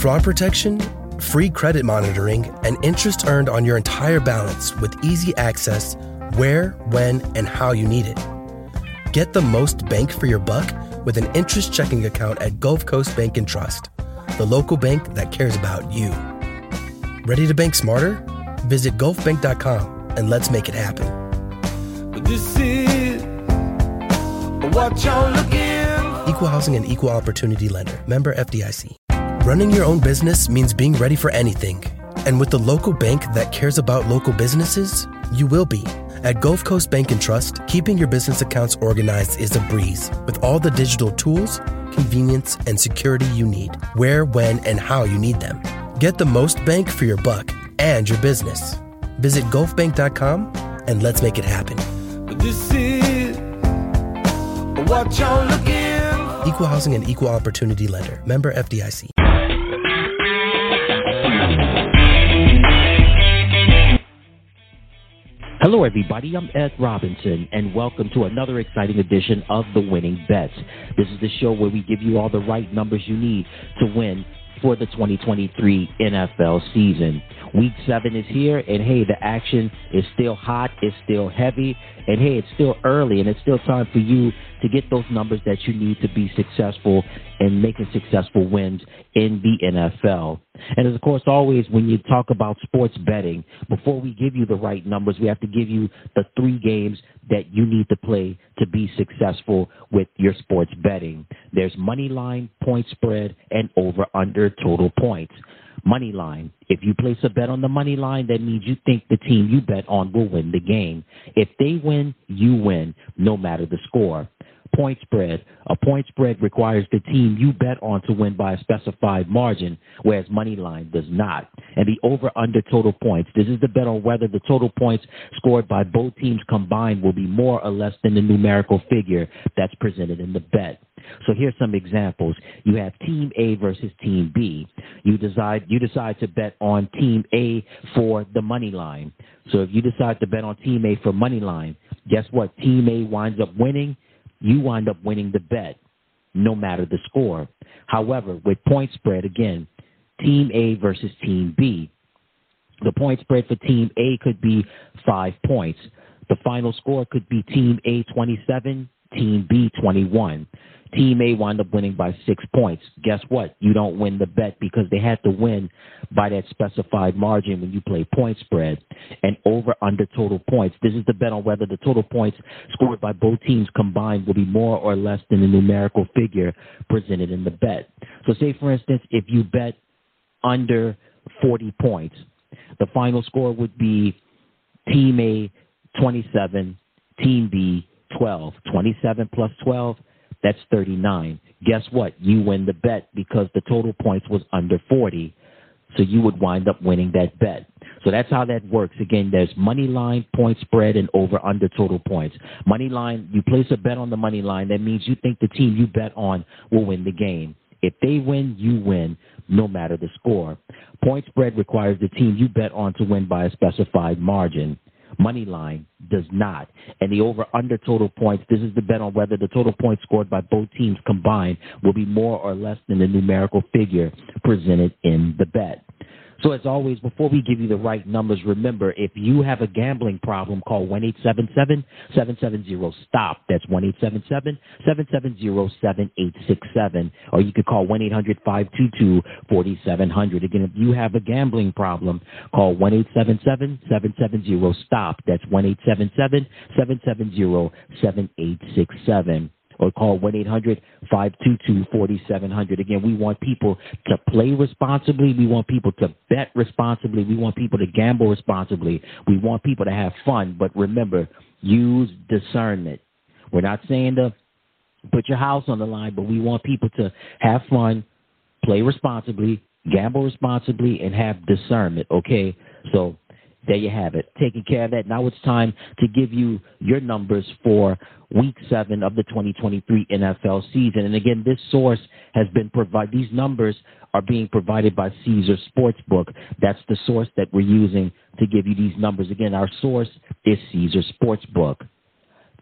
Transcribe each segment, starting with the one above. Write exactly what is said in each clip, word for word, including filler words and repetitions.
fraud protection, free credit monitoring, and interest earned on your entire balance with easy access where, when, and how you need it. Get the most bank for your buck with an interest checking account at Gulf Coast Bank and Trust, the local bank that cares about you. Ready to bank smarter? Visit gulf bank dot com and let's make it happen. This is what you're looking. Equal housing and equal opportunity lender. Member F D I C. Running your own business means being ready for anything. And with the local bank that cares about local businesses, you will be. At Gulf Coast Bank and Trust, keeping your business accounts organized is a breeze with all the digital tools, convenience, and security you need, where, when, and how you need them. Get the most bank for your buck and your business. Visit gulf bank dot com and let's make it happen. This is what you're looking. Equal housing and equal opportunity lender. Member F D I C. Hello, everybody. I'm Ed Robinson, and welcome to another exciting edition of The Winning Bets. This is the show where we give you all the right numbers you need to win for the twenty twenty-three N F L season. Week seven is here, and hey, the action is still hot, it's still heavy, and hey, it's still early, and it's still time for you to get those numbers that you need to be successful in making successful wins in the N F L. And as of course, always, when you talk about sports betting, before we give you the right numbers, we have to give you the three games that you need to play to be successful with your sports betting. There's money line, point spread, and over-under total points. Money line. If you place a bet on the money line, that means you think the team you bet on will win the game. If they win, you win, no matter the score. Point spread. A point spread requires the team you bet on to win by a specified margin, whereas money line does not. And the over-under total points. This is the bet on whether the total points scored by both teams combined will be more or less than the numerical figure that's presented in the bet. So here's some examples. You have Team A versus Team B. You decide you decide to bet on Team A for the money line. So if you decide to bet on Team A for money line, guess what? Team A winds up winning. You wind up winning the bet, no matter the score. However, with point spread, again, Team A versus Team B. The point spread for Team A could be five points. The final score could be Team A twenty-seven, Team B twenty-one. Team A wound up winning by six points. Guess what? You don't win the bet because they had to win by that specified margin when you play point spread. And over under total points. This is the bet on whether the total points scored by both teams combined will be more or less than the numerical figure presented in the bet. So say, for instance, if you bet under forty points, the final score would be Team A twenty-seven, Team B twelve. twenty-seven plus twelve. That's thirty-nine. Guess what? You win the bet because the total points was under forty. So you would wind up winning that bet. So that's how that works. Again, there's money line, point spread, and over under total points. Money line, you place a bet on the money line. That means you think the team you bet on will win the game. If they win, you win, no matter the score. Point spread requires the team you bet on to win by a specified margin. Money line does not. And the over-under total points, this is the bet on whether the total points scored by both teams combined will be more or less than the numerical figure presented in the bet. So as always, before we give you the right numbers, remember, if you have a gambling problem, call one eight seven seven, seven seven zero, STOP. That's one eight seven seven, seven seven zero, seven eight six seven. Or you could call one eight hundred, five two two, four seven zero zero. Again, if you have a gambling problem, call one eight seven seven, seven seven zero, STOP. That's one eight seven seven, seven seven zero, seven eight six seven. Or call one eight hundred, five two two, four seven zero zero. Again, we want people to play responsibly. We want people to bet responsibly. We want people to gamble responsibly. We want people to have fun. But remember, use discernment. We're not saying to put your house on the line, but we want people to have fun, play responsibly, gamble responsibly, and have discernment, okay? So there you have it. Taking care of that. Now it's time to give you your numbers for Week seven of the twenty twenty-three N F L season. And again, this source has been provided. These numbers are being provided by Caesars Sportsbook. That's the source that we're using to give you these numbers. Again, our source is Caesars Sportsbook.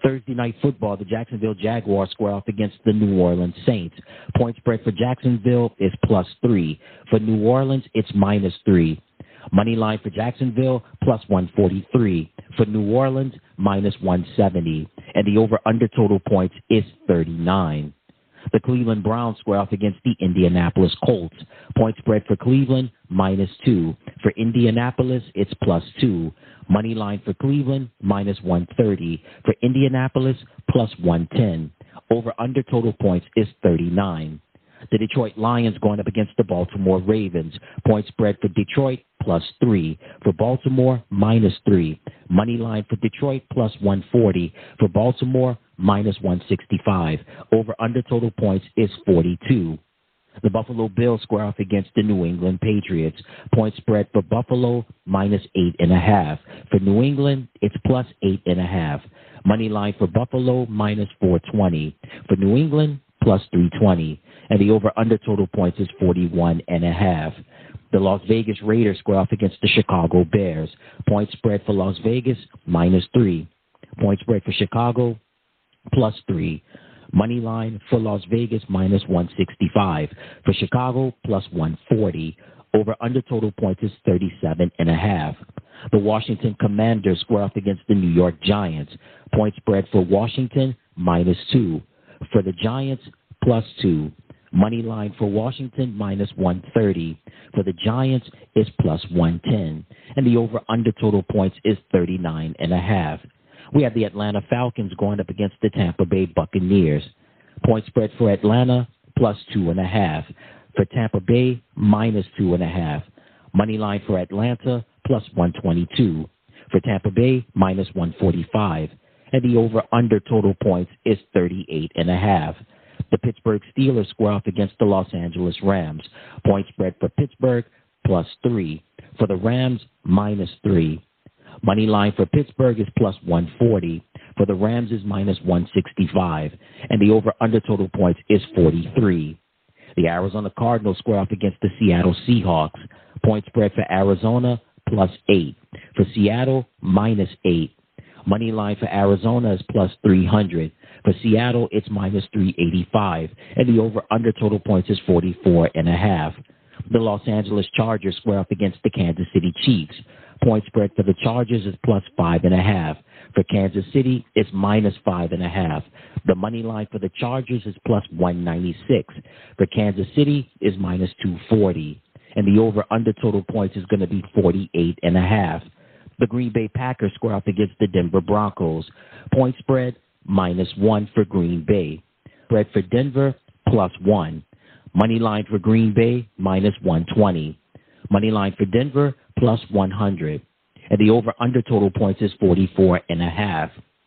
Thursday night football, the Jacksonville Jaguars square off against the New Orleans Saints. Point spread for Jacksonville is plus three. For New Orleans, it's minus three. Money line for Jacksonville, plus one forty-three. For New Orleans, minus one seventy. And the over-under total points is thirty-nine. The Cleveland Browns square off against the Indianapolis Colts. Point spread for Cleveland, minus two. For Indianapolis, it's plus two. Money line for Cleveland, minus one thirty. For Indianapolis, plus one ten. Over-under total points is thirty-nine. The Detroit Lions going up against the Baltimore Ravens. Point spread for Detroit, plus three. For Baltimore, minus three. Money line for Detroit, plus one forty. For Baltimore, minus one sixty-five. Over-under total points is forty-two. The Buffalo Bills square off against the New England Patriots. Point spread for Buffalo, minus eight and a half. For New England, it's plus eight and a half. Money line for Buffalo, minus four twenty. For New England, plus three twenty. And the over-under total points is forty-one and a half. The Las Vegas Raiders square off against the Chicago Bears. Point spread for Las Vegas, minus three. Point spread for Chicago, plus three. Money line for Las Vegas, minus one sixty-five. For Chicago, plus one forty. Over-under total points is thirty-seven and a half. The Washington Commanders square off against the New York Giants. Point spread for Washington, minus two. For the Giants, plus two. Money line for Washington, minus one thirty. For the Giants, is plus one ten. And the over-under total points is thirty-nine and a half. We have the Atlanta Falcons going up against the Tampa Bay Buccaneers. Point spread for Atlanta, plus two and a half. For Tampa Bay, minus two and a half. Money line for Atlanta, plus one twenty-two. For Tampa Bay, minus one forty-five. And the over-under total points is thirty-eight and a half. The Pittsburgh Steelers square off against the Los Angeles Rams. Point spread for Pittsburgh, plus three. For the Rams, minus three. Money line for Pittsburgh is plus one forty. For the Rams is minus one sixty-five. And the over-under total points is forty-three. The Arizona Cardinals square off against the Seattle Seahawks. Point spread for Arizona, plus eight. For Seattle, minus eight. Money line for Arizona is plus three hundred. For Seattle, it's minus three eighty-five. And the over-under total points is forty-four and a half. The Los Angeles Chargers square up against the Kansas City Chiefs. Point spread for the Chargers is plus five and a half. For Kansas City, it's minus five and a half. The money line for the Chargers is plus one ninety-six. For Kansas City is minus two forty. And the over-under total points is going to be forty-eight and a half. The Green Bay Packers square up against the Denver Broncos. Point spread, minus one for Green Bay. Spread for Denver, plus one. Money line for Green Bay, minus one twenty. Money line for Denver, plus one hundred. And the over-under total points is forty-four and a half.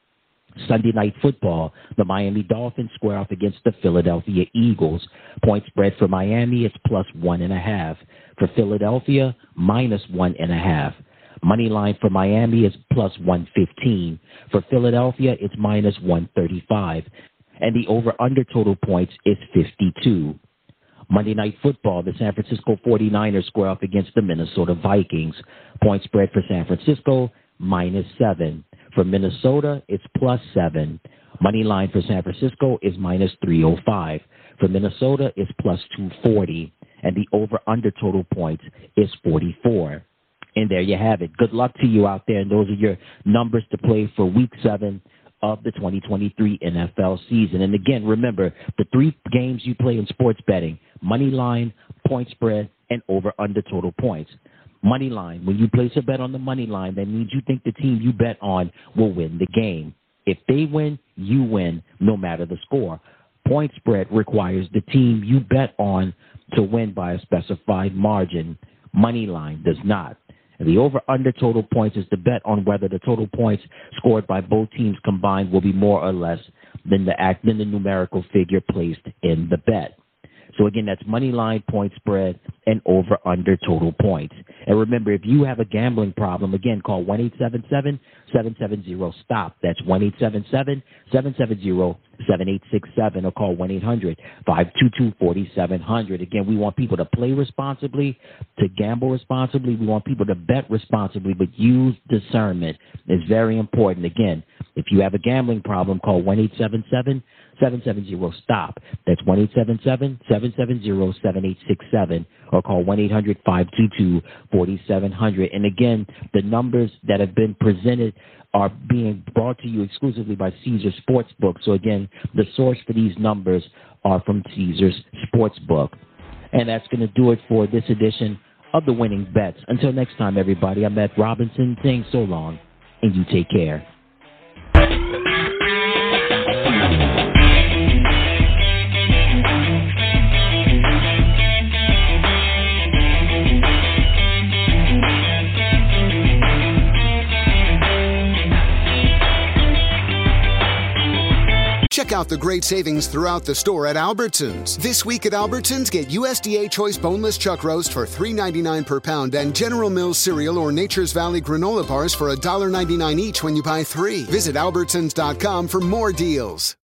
Sunday night football, the Miami Dolphins square off against the Philadelphia Eagles. Point spread for Miami, it's plus one and a half. For Philadelphia, minus one and a half. Money line for Miami is plus one fifteen. For Philadelphia, it's minus one thirty-five. And the over-under total points is fifty-two. Monday night football, the San Francisco forty-niners square off against the Minnesota Vikings. Point spread for San Francisco, minus seven. For Minnesota, it's plus seven. Money line for San Francisco is minus three oh five. For Minnesota, it's plus two forty. And the over-under total points is forty-four. And there you have it. Good luck to you out there. And those are your numbers to play for week seven of the twenty twenty-three N F L season. And again, remember, the three games you play in sports betting: money line, point spread, and over-under total points. Money line, when you place a bet on the money line, that means you think the team you bet on will win the game. If they win, you win, no matter the score. Point spread requires the team you bet on to win by a specified margin. Money line does not. And the over-under total points is the bet on whether the total points scored by both teams combined will be more or less than the act than the numerical figure placed in the bet. So, again, that's money line, point spread, and over-under total points. And remember, if you have a gambling problem, again, call one eight seven seven, seven seven zero, STOP. That's one eight seven seven, seven seven zero, seven eight six seven or call one eight hundred, five two two, four seven zero zero. Again, we want people to play responsibly, to gamble responsibly. We want people to bet responsibly, but use discernment. It's very important. Again, if you have a gambling problem, call one eight seven seven, seven seven zero, STOP. That's one eight seven seven, seven seven zero, seven eight six seven or call one eight hundred, five two two, four seven zero zero. And again, the numbers that have been presented are being brought to you exclusively by Caesars Sportsbook. So again, the source for these numbers are from Caesars Sportsbook. And that's going to do it for this edition of The Winning Bets. Until next time, everybody, I'm Ed Robinson saying so long, and you take care. Check out the great savings throughout the store at Albertsons. This week at Albertsons, get U S D A Choice Boneless Chuck Roast for three ninety-nine per pound and General Mills cereal or Nature's Valley granola bars for one ninety-nine each when you buy three. Visit Albertsons dot com for more deals.